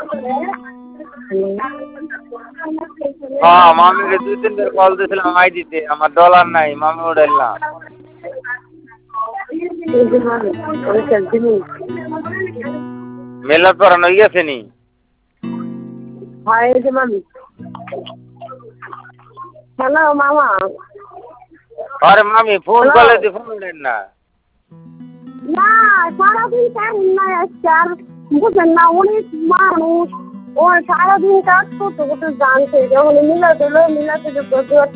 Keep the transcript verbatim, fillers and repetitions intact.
হ্যাঁ মামিকে দুই তিনবার কল দিয়েছিলাম আইডিতে আমার ডলার নাই মামি উঠাইল না। মেলার পড়ানো হয়ে গেছে নি? হ্যালো মামা। আরে মামি ফোন করলে তুই ফোন উঠেন না। না সারাদিন কেমন নাই আজকে আর বুঝেন না অনেক মানুষ ও সারাদিন কাজ করতে করতে জানছে যখন মিলাতে মিলাতে